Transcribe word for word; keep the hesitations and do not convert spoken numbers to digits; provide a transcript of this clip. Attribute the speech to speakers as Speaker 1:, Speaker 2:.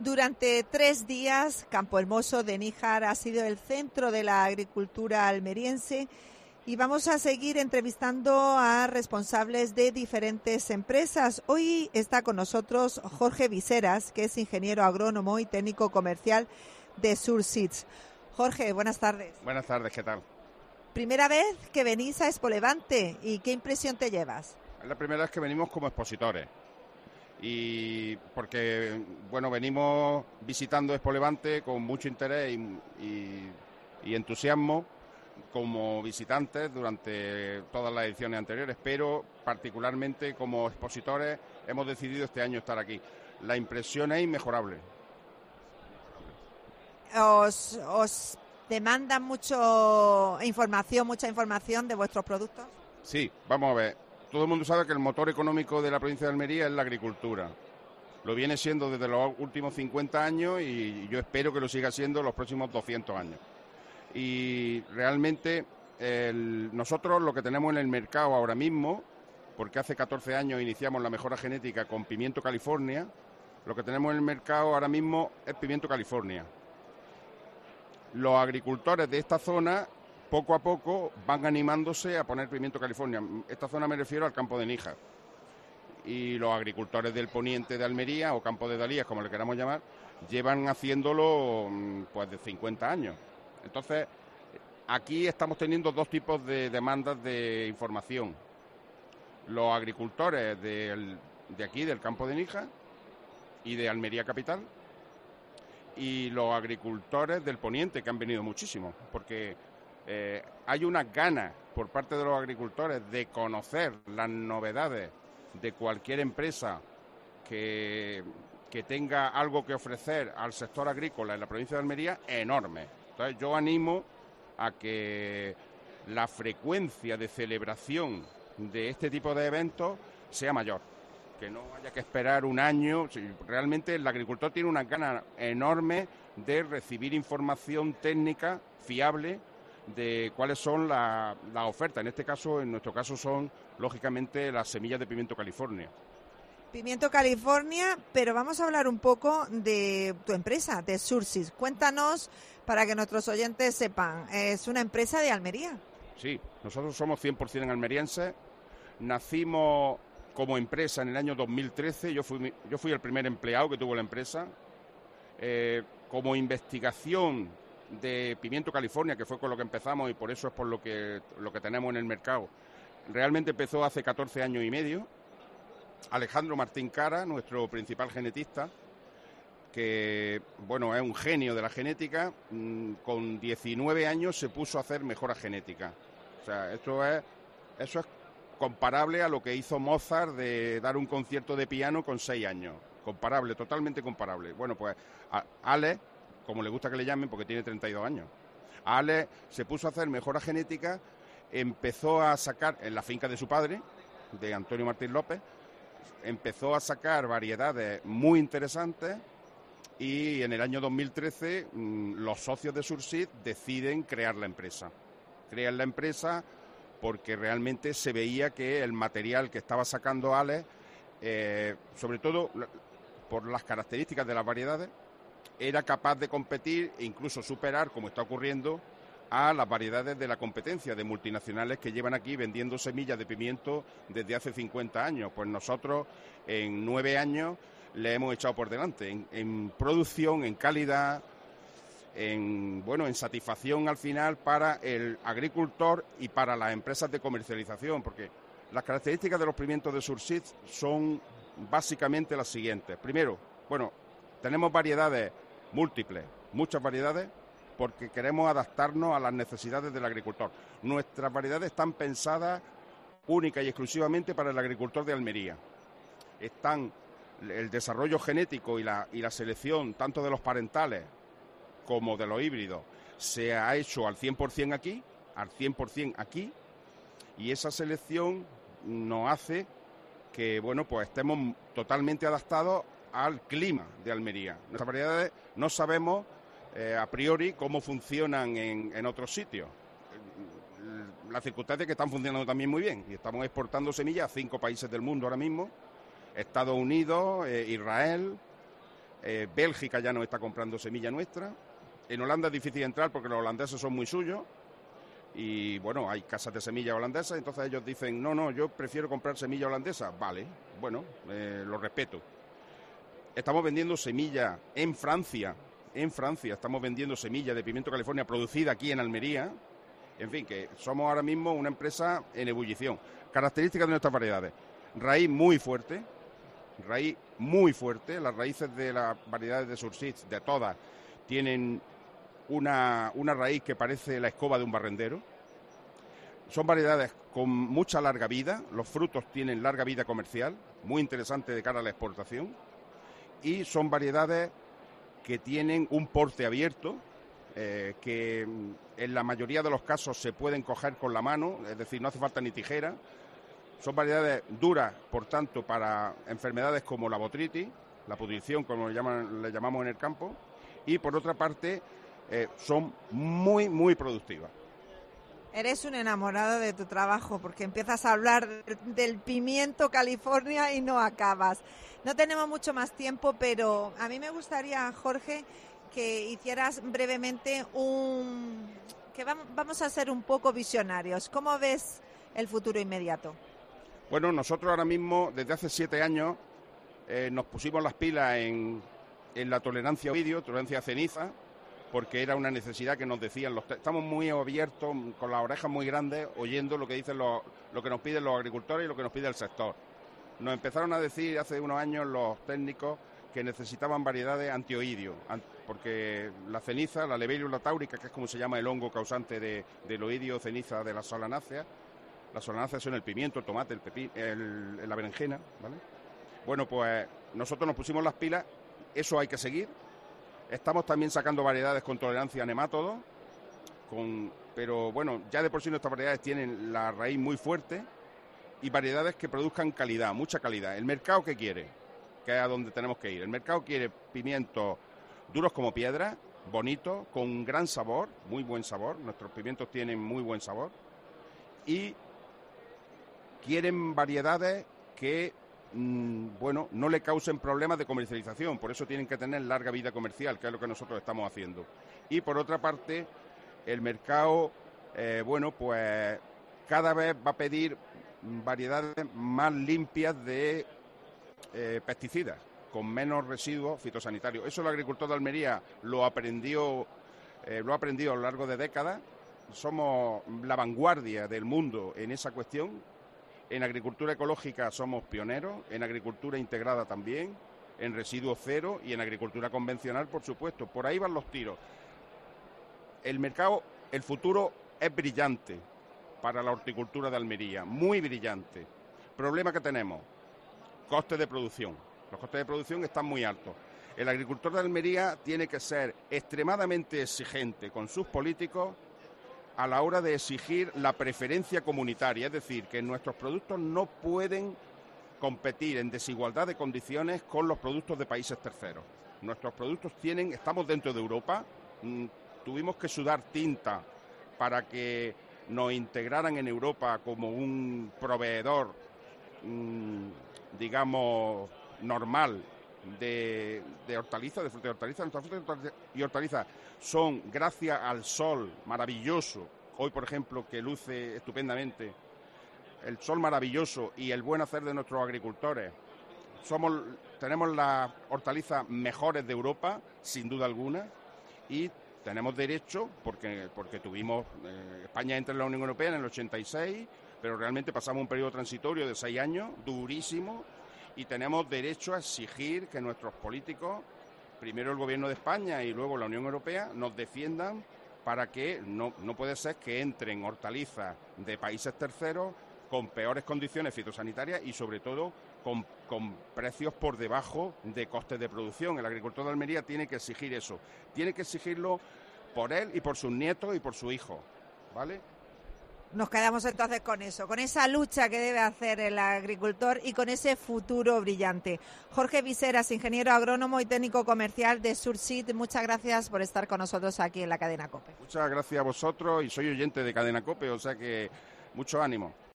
Speaker 1: Durante tres días, Campo Hermoso de Níjar ha sido el centro de la agricultura almeriense y vamos a seguir entrevistando a responsables de diferentes empresas. Hoy está con nosotros Jorge Viseras, que es ingeniero agrónomo y técnico comercial de Surseeds. Jorge, buenas tardes.
Speaker 2: Buenas tardes, ¿qué tal?
Speaker 1: Primera vez que venís a Expo Levante, ¿y qué impresión te llevas?
Speaker 2: Es la primera vez que venimos como expositores. Y porque, bueno, venimos visitando Expo Levante con mucho interés y, y, y entusiasmo como visitantes durante todas las ediciones anteriores, pero particularmente como expositores hemos decidido este año estar aquí. La impresión es inmejorable.
Speaker 1: ¿Os, os demandan mucho información, mucha información de vuestros productos?
Speaker 2: Sí, vamos a ver. Todo el mundo sabe que el motor económico de la provincia de Almería es la agricultura. Lo viene siendo desde los últimos cincuenta años y yo espero que lo siga siendo los próximos doscientos años. Y realmente el, nosotros lo que tenemos en el mercado ahora mismo, porque hace catorce años iniciamos la mejora genética con pimiento California, lo que tenemos en el mercado ahora mismo es pimiento California. Los agricultores de esta zona poco a poco van animándose a poner pimiento California. Esta zona me refiero al campo de Níjar. Y los agricultores del poniente de Almería, o campo de Dalías, como le queramos llamar, llevan haciéndolo pues de cincuenta años. Entonces, aquí estamos teniendo dos tipos de demandas de información. Los agricultores del, de aquí, del campo de Níjar, y de Almería capital, y los agricultores del poniente, que han venido muchísimo, porque Eh, hay unas ganas por parte de los agricultores de conocer las novedades de cualquier empresa que, que tenga algo que ofrecer al sector agrícola en la provincia de Almería enorme. Entonces yo animo a que la frecuencia de celebración de este tipo de eventos sea mayor, que no haya que esperar un año. Realmente el agricultor tiene unas ganas enormes de recibir información técnica fiable de cuáles son las la ofertas. En este caso, en nuestro caso, son, lógicamente, las semillas de pimiento California.
Speaker 1: Pimiento California, pero vamos a hablar un poco de tu empresa, de Surseeds. Cuéntanos, para que nuestros oyentes sepan, ¿es una empresa de Almería?
Speaker 2: Sí, nosotros somos cien por ciento almerienses. Nacimos como empresa en el año dos mil trece. Yo fui, yo fui el primer empleado que tuvo la empresa. Eh, como investigación de pimiento California, que fue con lo que empezamos y por eso es por lo que lo que tenemos en el mercado. Realmente empezó hace catorce años y medio. Alejandro Martín Cara, nuestro principal genetista, que bueno, es un genio de la genética, con diecinueve años se puso a hacer mejora genética. O sea, esto es eso es comparable a lo que hizo Mozart de dar un concierto de piano con seis años. Comparable, totalmente comparable. Bueno, pues Alex, como le gusta que le llamen, porque tiene treinta y dos años. Alex se puso a hacer mejora genética, empezó a sacar, en la finca de su padre, de Antonio Martín López, empezó a sacar variedades muy interesantes y en el año dos mil trece mmm, los socios de Surseeds deciden crear la empresa. Crean la empresa porque realmente se veía que el material que estaba sacando Alex, eh, sobre todo por las características de las variedades, era capaz de competir e incluso superar, como está ocurriendo, a las variedades de la competencia de multinacionales que llevan aquí vendiendo semillas de pimiento desde hace cincuenta años. Pues nosotros en nueve años le hemos echado por delante en, en producción, en calidad, en bueno, en satisfacción al final para el agricultor y para las empresas de comercialización, porque las características de los pimientos de Surseeds son básicamente las siguientes. Primero, bueno, tenemos variedades múltiples, muchas variedades, porque queremos adaptarnos a las necesidades del agricultor. Nuestras variedades están pensadas única y exclusivamente para el agricultor de Almería. Están el desarrollo genético y la, y la selección tanto de los parentales como de los híbridos se ha hecho al cien por ciento aquí, al cien por ciento aquí, y esa selección nos hace que bueno, pues estemos totalmente adaptados al clima de Almería. Nuestras variedades no sabemos eh, a priori cómo funcionan en, en otros sitios. La circunstancia es que están funcionando también muy bien y estamos exportando semillas a cinco países del mundo ahora mismo: Estados Unidos, eh, Israel, eh, Bélgica ya nos está comprando semilla nuestra. En Holanda es difícil entrar porque los holandeses son muy suyos y, bueno, hay casas de semilla holandesas, entonces ellos dicen, no, no, yo prefiero comprar semilla holandesa. Vale, bueno, eh, lo respeto. Estamos vendiendo semilla en Francia, en Francia, estamos vendiendo semilla de pimiento California producida aquí en Almería. En fin, que somos ahora mismo una empresa en ebullición. Características de nuestras variedades: raíz muy fuerte, raíz muy fuerte. Las raíces de las variedades de Surseeds, de todas, tienen una, una raíz que parece la escoba de un barrendero. Son variedades con mucha larga vida, los frutos tienen larga vida comercial, muy interesante de cara a la exportación, y son variedades que tienen un porte abierto, eh, que en la mayoría de los casos se pueden coger con la mano, es decir, no hace falta ni tijera. Son variedades duras, por tanto, para enfermedades como la botrytis, la pudrición, como le, llaman, le llamamos en el campo, y por otra parte, eh, son muy, muy productivas.
Speaker 1: Eres un enamorado de tu trabajo porque empiezas a hablar del pimiento California y no acabas. No tenemos mucho más tiempo, pero a mí me gustaría, Jorge, que hicieras brevemente un... que vamos a ser un poco visionarios. ¿Cómo ves el futuro inmediato?
Speaker 2: Bueno, nosotros ahora mismo, desde hace siete años, eh, nos pusimos las pilas en, en la tolerancia a oidio, tolerancia a ceniza, porque era una necesidad que nos decían los... Estamos muy abiertos, con las orejas muy grandes, oyendo lo que dicen los, lo que nos piden los agricultores y lo que nos pide el sector. Nos empezaron a decir hace unos años los técnicos que necesitaban variedades antioidio, porque la ceniza, la Leveriula taurica, que es como se llama el hongo causante de, del oidio ceniza de las solanáceas, las solanáceas son el pimiento, el tomate, el pepino, el, la berenjena, ¿vale? Bueno, pues nosotros nos pusimos las pilas, eso hay que seguir. Estamos también sacando variedades con tolerancia a nemátodos, con, pero bueno, ya de por sí nuestras variedades tienen la raíz muy fuerte y variedades que produzcan calidad, mucha calidad. ¿El mercado qué quiere? Que es a donde tenemos que ir. El mercado quiere pimientos duros como piedra, bonitos, con gran sabor, muy buen sabor. Nuestros pimientos tienen muy buen sabor. Y quieren variedades que, mmm, bueno, no le causen problemas de comercialización. Por eso tienen que tener larga vida comercial, que es lo que nosotros estamos haciendo. Y por otra parte, el mercado, eh, bueno, pues cada vez va a pedir variedades más limpias de eh, pesticidas, con menos residuos fitosanitarios. Eso el agricultor de Almería lo aprendió, eh, lo ha aprendido a lo largo de décadas. Somos la vanguardia del mundo en esa cuestión. En agricultura ecológica somos pioneros, en agricultura integrada también, en residuos cero y en agricultura convencional, por supuesto. Por ahí van los tiros. El mercado, el futuro es brillante para la horticultura de Almería, muy brillante. Problema que tenemos, costes de producción. Los costes de producción están muy altos. El agricultor de Almería tiene que ser extremadamente exigente con sus políticos a la hora de exigir la preferencia comunitaria, es decir, que nuestros productos no pueden competir en desigualdad de condiciones con los productos de países terceros. Nuestros productos tienen, estamos dentro de Europa, mmm, tuvimos que sudar tinta para que nos integraran en Europa como un proveedor, mmm, digamos, normal de, de hortalizas, de frutas y hortalizas. Nuestras frutas y hortalizas son, gracias al sol maravilloso, hoy por ejemplo que luce estupendamente, el sol maravilloso y el buen hacer de nuestros agricultores, somos, tenemos las hortalizas mejores de Europa, sin duda alguna, y tenemos derecho, porque, porque tuvimos, eh, España entra en la Unión Europea en el ochenta y seis, pero realmente pasamos un periodo transitorio de seis años, durísimo, y tenemos derecho a exigir que nuestros políticos, primero el Gobierno de España y luego la Unión Europea, nos defiendan para que no, no puede ser que entren hortalizas de países terceros con peores condiciones fitosanitarias y sobre todo con, con precios por debajo de costes de producción. El agricultor de Almería tiene que exigir eso, tiene que exigirlo por él y por sus nietos y por su hijo, ¿vale?
Speaker 1: Nos quedamos entonces con eso, con esa lucha que debe hacer el agricultor y con ese futuro brillante. Jorge Viseras, ingeniero agrónomo y técnico comercial de Surseed, muchas gracias por estar con nosotros aquí en la Cadena COPE.
Speaker 2: Muchas gracias a vosotros y soy oyente de Cadena COPE, o sea que mucho ánimo.